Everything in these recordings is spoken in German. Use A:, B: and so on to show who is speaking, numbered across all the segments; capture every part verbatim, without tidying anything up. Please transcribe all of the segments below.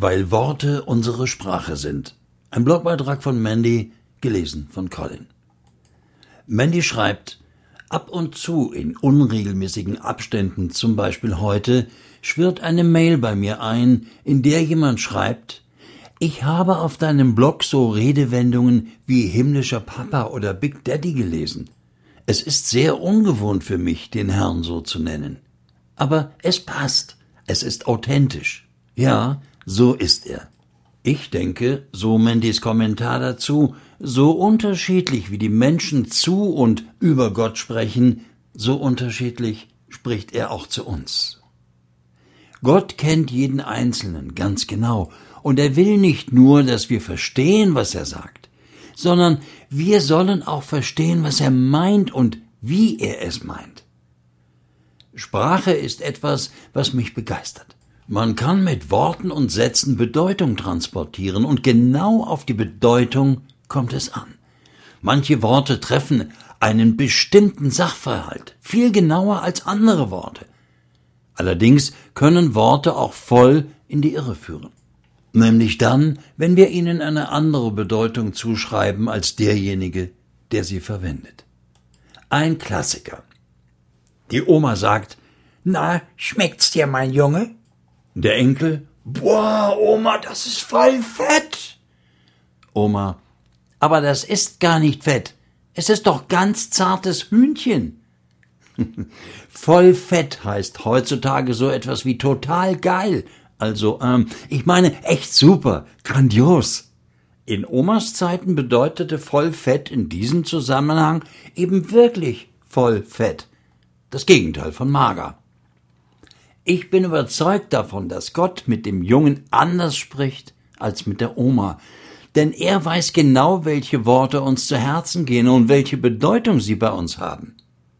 A: Weil Worte unsere Sprache sind. Ein Blogbeitrag von Mandy, gelesen von Colin. Mandy schreibt: Ab und zu in unregelmäßigen Abständen, zum Beispiel heute, schwirrt eine Mail bei mir ein, in der jemand schreibt: Ich habe auf deinem Blog so Redewendungen wie himmlischer Papa oder Big Daddy gelesen. Es ist sehr ungewohnt für mich, den Herrn so zu nennen. Aber es passt. Es ist authentisch. Ja, so ist er. Ich denke, so Mandys Kommentar dazu, so unterschiedlich wie die Menschen zu und über Gott sprechen, so unterschiedlich spricht er auch zu uns. Gott kennt jeden Einzelnen ganz genau, und er will nicht nur, dass wir verstehen, was er sagt, sondern wir sollen auch verstehen, was er meint und wie er es meint. Sprache ist etwas, was mich begeistert. Man kann mit Worten und Sätzen Bedeutung transportieren, und genau auf die Bedeutung kommt es an. Manche Worte treffen einen bestimmten Sachverhalt viel genauer als andere Worte. Allerdings können Worte auch voll in die Irre führen. Nämlich dann, wenn wir ihnen eine andere Bedeutung zuschreiben als derjenige, der sie verwendet. Ein Klassiker. Die Oma sagt: Na, schmeckt's dir, mein Junge? Der Enkel: Boah, Oma, das ist voll fett. Oma: Aber das ist gar nicht fett. Es ist doch ganz zartes Hühnchen. Voll fett heißt heutzutage so etwas wie total geil. Also, ähm, ich meine, echt super, grandios. In Omas Zeiten bedeutete voll fett in diesem Zusammenhang eben wirklich voll fett. Das Gegenteil von mager. Ich bin überzeugt davon, dass Gott mit dem Jungen anders spricht als mit der Oma. Denn er weiß genau, welche Worte uns zu Herzen gehen und welche Bedeutung sie bei uns haben.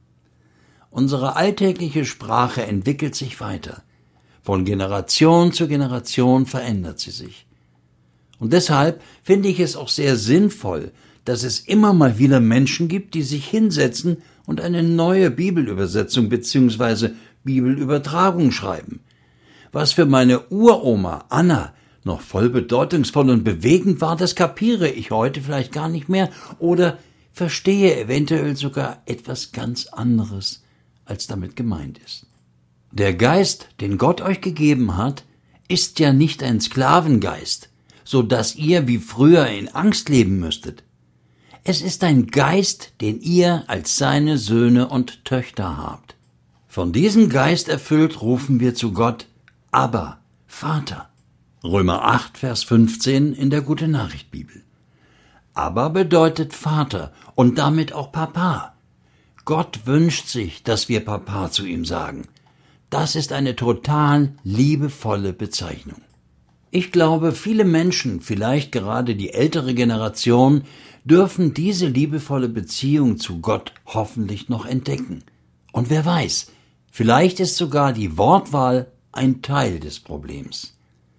A: Unsere alltägliche Sprache entwickelt sich weiter. Von Generation zu Generation verändert sie sich. Und deshalb finde ich es auch sehr sinnvoll, dass es immer mal wieder Menschen gibt, die sich hinsetzen und eine neue Bibelübersetzung bzw. Bibelübertragung schreiben. Was für meine Uroma Anna noch voll bedeutungsvoll und bewegend war, das kapiere ich heute vielleicht gar nicht mehr oder verstehe eventuell sogar etwas ganz anderes, als damit gemeint ist. Der Geist, den Gott euch gegeben hat, ist ja nicht ein Sklavengeist, so dass ihr wie früher in Angst leben müsstet. Es ist ein Geist, den ihr als seine Söhne und Töchter habt. Von diesem Geist erfüllt rufen wir zu Gott: Abba, Vater. Römer acht, Vers fünfzehn in der Gute-Nachricht-Bibel. Abba bedeutet Vater und damit auch Papa. Gott wünscht sich, dass wir Papa zu ihm sagen. Das ist eine total liebevolle Bezeichnung. Ich glaube, viele Menschen, vielleicht gerade die ältere Generation, dürfen diese liebevolle Beziehung zu Gott hoffentlich noch entdecken. Und wer weiß, vielleicht ist sogar die Wortwahl ein Teil des Problems.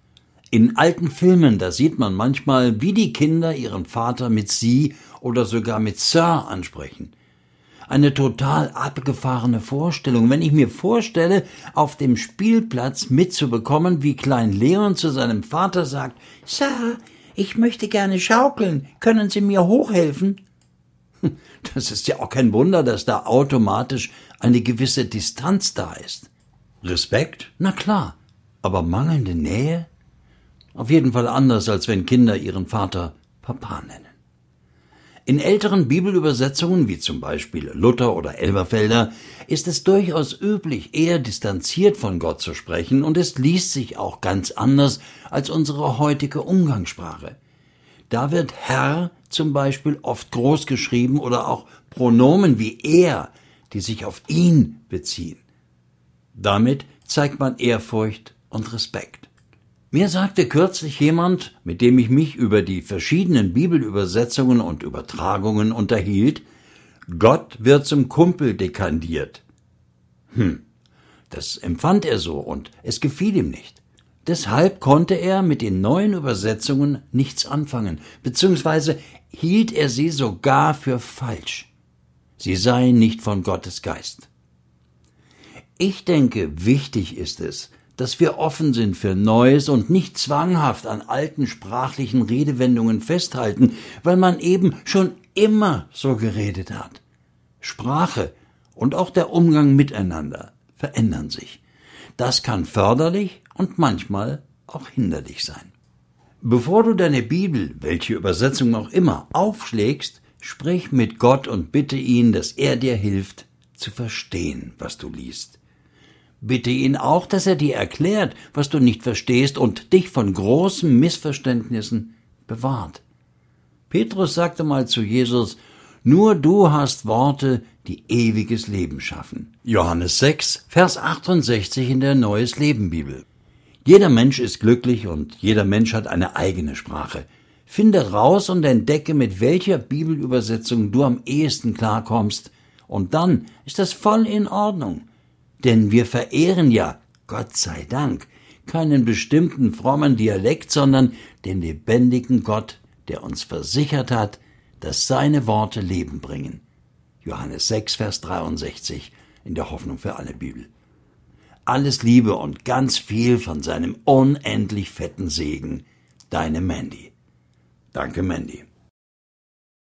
A: In alten Filmen, da sieht man manchmal, wie die Kinder ihren Vater mit Sie oder sogar mit Sir ansprechen. Eine total abgefahrene Vorstellung, wenn ich mir vorstelle, auf dem Spielplatz mitzubekommen, wie Klein Leon zu seinem Vater sagt: Sir, ich möchte gerne schaukeln, können Sie mir hochhelfen? Das ist ja auch kein Wunder, dass da automatisch eine gewisse Distanz da ist. Respekt? Na klar, aber mangelnde Nähe? Auf jeden Fall anders, als wenn Kinder ihren Vater Papa nennen. In älteren Bibelübersetzungen, wie zum Beispiel Luther oder Elberfelder, ist es durchaus üblich, eher distanziert von Gott zu sprechen, und es liest sich auch ganz anders als unsere heutige Umgangssprache. Da wird Herr zum Beispiel oft groß geschrieben oder auch Pronomen wie er, die sich auf ihn beziehen. Damit zeigt man Ehrfurcht und Respekt. Mir sagte kürzlich jemand, mit dem ich mich über die verschiedenen Bibelübersetzungen und Übertragungen unterhielt: Gott wird zum Kumpel dekandiert. Hm, das empfand er so und es gefiel ihm nicht. Deshalb konnte er mit den neuen Übersetzungen nichts anfangen, beziehungsweise hielt er sie sogar für falsch. Sie seien nicht von Gottes Geist. Ich denke, wichtig ist es, dass wir offen sind für Neues und nicht zwanghaft an alten sprachlichen Redewendungen festhalten, weil man eben schon immer so geredet hat. Sprache und auch der Umgang miteinander verändern sich. Das kann förderlich und manchmal auch hinderlich sein. Bevor du deine Bibel, welche Übersetzung auch immer, aufschlägst, sprich mit Gott und bitte ihn, dass er dir hilft, zu verstehen, was du liest. Bitte ihn auch, dass er dir erklärt, was du nicht verstehst und dich von großen Missverständnissen bewahrt. Petrus sagte mal zu Jesus, nur du hast Worte, die ewiges Leben schaffen. Johannes sechs, Vers achtundsechzig in der Neues Leben Bibel. Jeder Mensch ist glücklich und jeder Mensch hat eine eigene Sprache. Finde raus und entdecke, mit welcher Bibelübersetzung du am ehesten klarkommst, und dann ist das voll in Ordnung. Denn wir verehren ja, Gott sei Dank, keinen bestimmten frommen Dialekt, sondern den lebendigen Gott, der uns versichert hat, dass seine Worte Leben bringen. Johannes sechs, Vers dreiundsechzig in der Hoffnung für alle Bibel. Alles Liebe und ganz viel von seinem unendlich fetten Segen. Deine Mandy. Danke, Mandy.